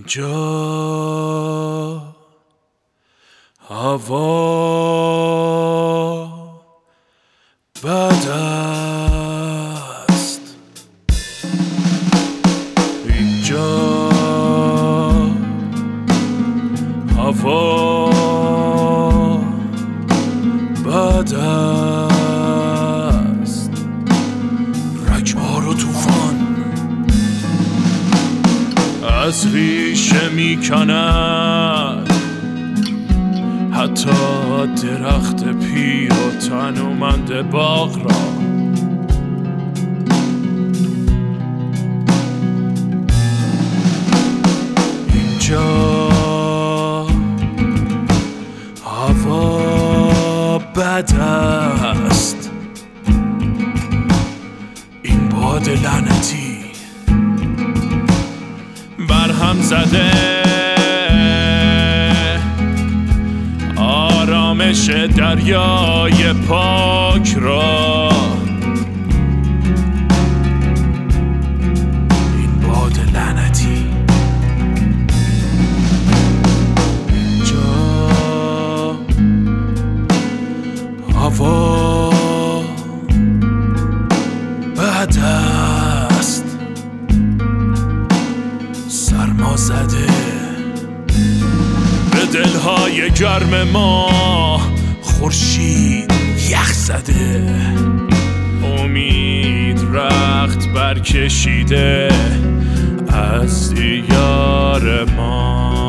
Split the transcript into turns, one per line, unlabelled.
اینجا هوا بد است، اینجا هوا بد است، رگبار و طوفان از ریشه میکند حتی درخت پیر و تنومند باغ را. اینجا هوا بد است، این باد لعنتی برهم زده آرامش دریای پاک را. این باد لعنتی اینجا هوا بد است، سرما زده به دلهای گرم ما، خورشید یخ زده، امید رخت برکشیده از دیار ما.